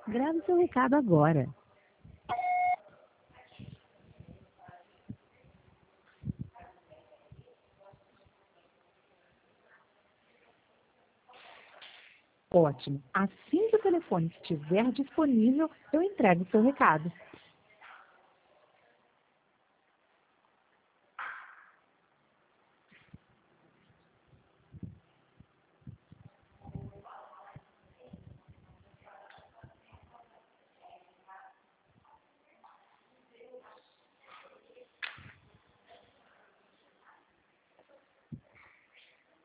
Grave seu recado agora. Ótimo. Assim que o telefone estiver disponível, eu entrego o seu recado.